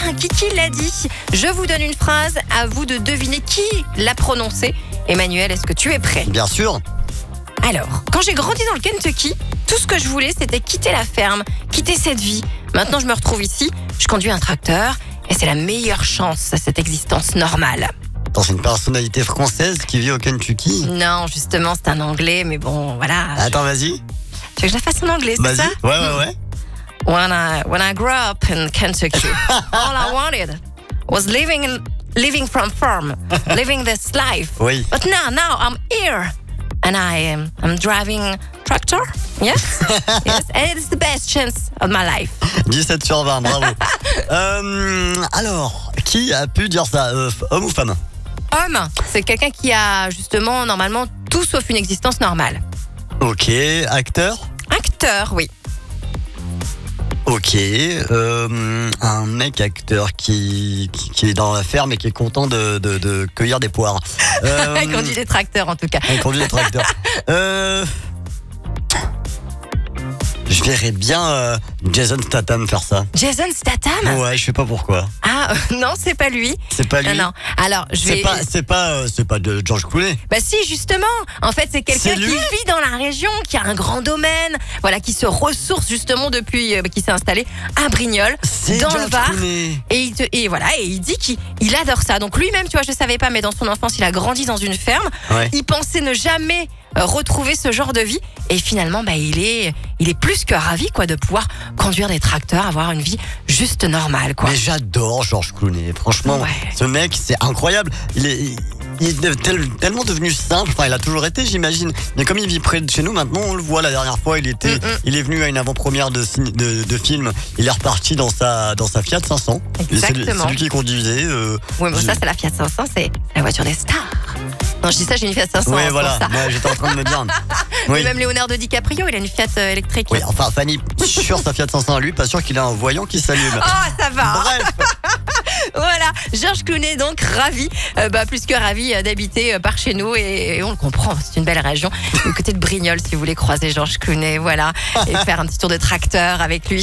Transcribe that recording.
Kiki l'a dit. Je vous donne une phrase, à vous de deviner qui l'a prononcée. Emmanuel, est-ce que tu es prêt? Bien sûr. Alors, quand j'ai grandi dans le Kentucky, tout ce que je voulais, c'était quitter la ferme, quitter cette vie. Maintenant, je me retrouve ici, je conduis un tracteur, et c'est la meilleure chance à cette existence normale. Attends, c'est une personnalité française qui vit au Kentucky. Non, justement, c'est un anglais, mais bon, voilà. Attends, vas-y. Tu veux que je la fasse en anglais, c'est Vas-y. ça? Ouais. When I grew up in Kentucky, all I wanted was living from farm, living this life. Oui. But now I'm here, and I'm driving tractor. Yes, yes, and it's the best chance of my life. 17 sur 20, bravo. Alors, qui a pu dire ça, homme ou femme? Homme, c'est quelqu'un qui a justement normalement tout sauf une existence normale. Ok, acteur? Acteur, oui. Ok, un mec acteur qui est dans la ferme et qui est content de cueillir des poires. Il conduit des tracteurs en tout cas. Il conduit des tracteurs. Je verrais bien Jason Statham faire ça. Jason Statham? Ouais, je sais pas pourquoi. Ah non, c'est pas lui. C'est pas lui. Non. Alors, C'est pas de George Clooney. Bah si, justement. En fait, c'est quelqu'un C'est qui lui vit dans la région, qui a un grand domaine, voilà, qui se ressource justement depuis qu'il s'est installé à Brignoles, C'est dans le George Var. Clooney. Et il dit qu'il adore ça. Donc lui-même, tu vois, je savais pas, mais dans son enfance, il a grandi dans une ferme. Ouais. Il pensait ne jamais retrouver ce genre de vie. Et finalement, bah, il est plus que ravi, quoi, de pouvoir conduire des tracteurs, avoir une vie juste normale, quoi. Mais j'adore George Clooney. Franchement, Ouais. ce mec, c'est incroyable. Il est tellement devenu simple. Enfin, il a toujours été, j'imagine. Mais comme il vit près de chez nous, maintenant, on le voit. La dernière fois, il est venu à une avant-première de film. Il est reparti dans sa Fiat 500. Exactement. C'est lui qui conduisait. Oui, mais ça, c'est la Fiat 500, c'est la voiture des stars. Non, je dis ça, j'ai une Fiat 500. Oui, pour voilà. ça. Ouais, j'étais en train de me dire. Mais Oui. même Leonardo DiCaprio, il a une Fiat électrique. Oui, enfin, Fanny, sur sa Fiat 500 à lui, pas sûr qu'il a un voyant qui s'allume. Oh, ça va. Bref. Voilà, Georges Clooney, donc ravi, plus que ravi d'habiter par chez nous et on le comprend, c'est une belle région. Du côté de Brignoles, si vous voulez croiser Georges Clooney, voilà, et faire un petit tour de tracteur avec lui.